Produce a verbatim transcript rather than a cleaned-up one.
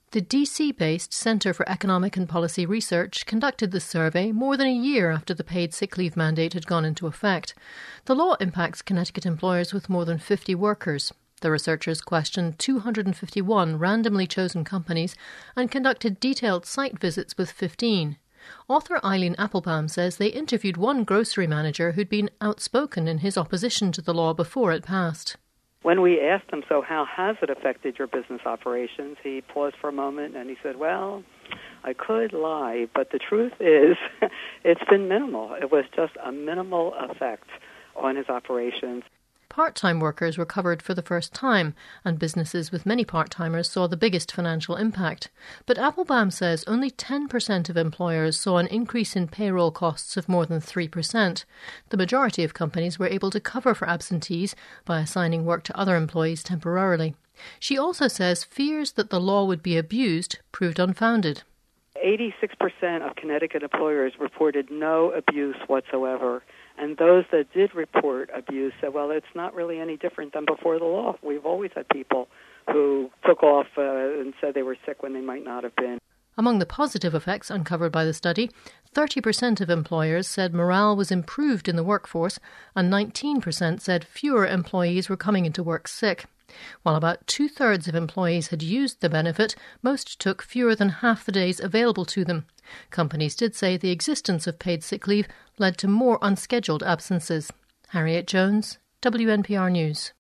The D C-based Centre for Economic and Policy Research conducted this survey more than a year after the paid sick leave mandate had gone into effect. The law impacts Connecticut employers with more than fifty workers. The researchers questioned two hundred fifty-one randomly chosen companies and conducted detailed site visits with fifteen. Author Eileen Applebaum says they interviewed one grocery manager who'd been outspoken in his opposition to the law before it passed. When we asked him, so how has it affected your business operations, he paused for a moment and he said, well, I could lie, but the truth is it's been minimal. It was just a minimal effect on his operations. Part-time workers were covered for the first time, and businesses with many part-timers saw the biggest financial impact. But Applebaum says only ten percent of employers saw an increase in payroll costs of more than three percent. The majority of companies were able to cover for absentees by assigning work to other employees temporarily. She also says fears that the law would be abused proved unfounded. eighty-six percent of Connecticut employers reported no abuse whatsoever. And those that did report abuse said, well, it's not really any different than before the law. We've always had people who took off uh, and said they were sick when they might not have been. Among the positive effects uncovered by the study, thirty percent of employers said morale was improved in the workforce, and nineteen percent said fewer employees were coming into work sick. While about two-thirds of employees had used the benefit, most took fewer than half the days available to them. Companies did say the existence of paid sick leave led to more unscheduled absences. Harriet Jones, W N P R News.